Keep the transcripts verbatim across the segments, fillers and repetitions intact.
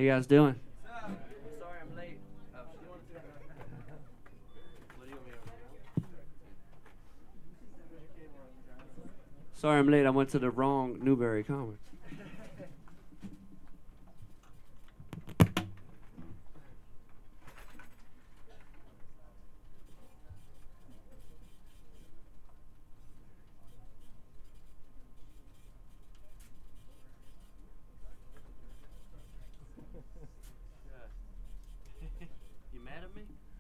you guys doing? Sorry I'm late. Oh, Sorry I'm late. I went to the wrong Newberry Commons. You mad at me?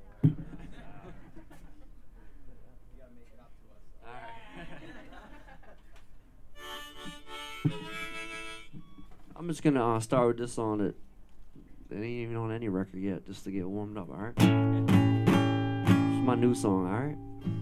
I'm just gonna uh, start with this song that, that ain't even on any record yet, just to get warmed up, alright? It's my new song, alright?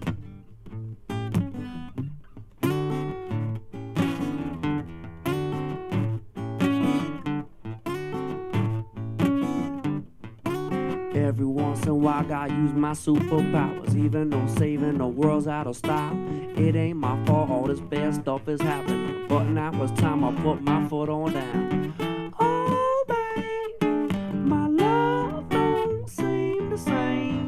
Every once in a while, gotta use my superpowers. Even though saving the world's out of style, it ain't my fault, all this bad stuff is happening. But now it's time I put my foot on down. Oh, babe, my love don't seem the same.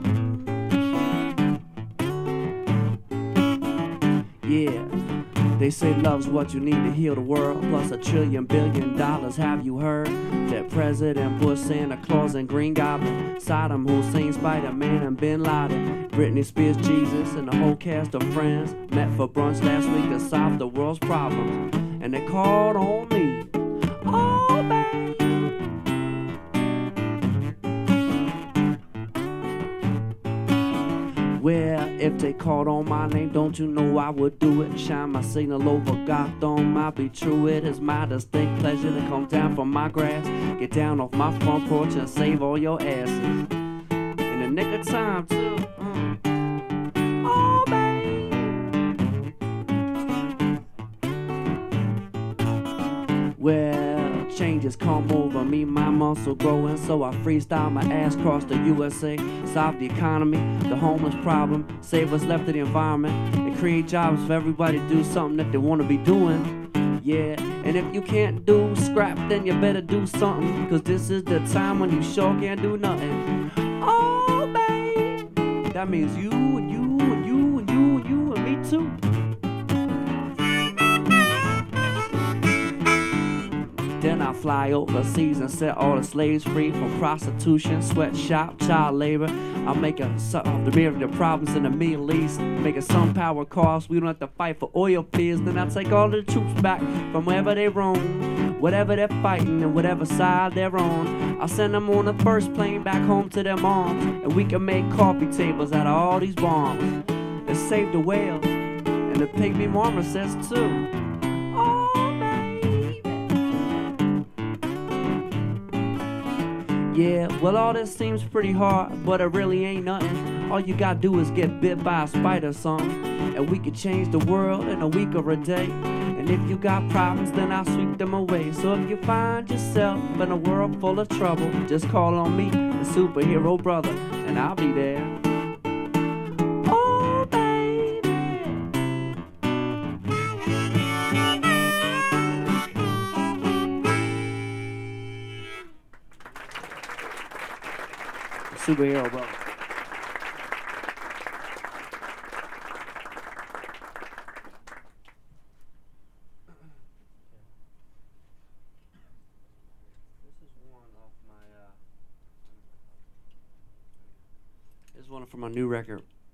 Yeah, they say love's what you need to heal the world. Plus a trillion billion dollars, have you heard? That President Bush, Santa Claus, and Green Goblin, Saddam Hussein, Spider-Man, and Bin Laden, Britney Spears, Jesus, and the whole cast of Friends met for brunch last week to solve the world's problems. And they called on me. Oh, babe. Well, if they called on my name, don't you know I would do it? Shine my signal over Gotham, I'll be true. It is my distinct pleasure to come down from my grass, get down off my front porch and save all your asses. In the nick of time, too. Mm. Oh, babe. Well, changes come over me, my muscle growing, so I freestyle my ass across the U S A. Solve the economy, the homeless problem, save what's left of the environment, and create jobs for everybody to do something that they want to be doing. Yeah, and if you can't do scrap, then you better do something, cause this is the time when you sure can't do nothing. Oh, babe, that means you and you and you and you and you and me too. Then I fly overseas and set all the slaves free from prostitution, sweatshop, child labor. I'll make a solve the myriad of problems in the Middle East, making some power costs. We don't have to fight for oil fields. Then I take all the troops back from wherever they roam, whatever they're fighting and whatever side they're on. I'll send them on the first plane back home to their moms, and we can make coffee tables out of all these bombs. And save the whales and the pygmy marmosets too. Oh, yeah, well all this seems pretty hard, but it really ain't nothing. All you gotta do is get bit by a spider or something, and we could change the world in a week or a day. And if you got problems, then I'll sweep them away. So if you find yourself in a world full of trouble, just call on me, the superhero brother, and I'll be there. Oh, baby. Superhero brother. This is one off my uh this is one from my new record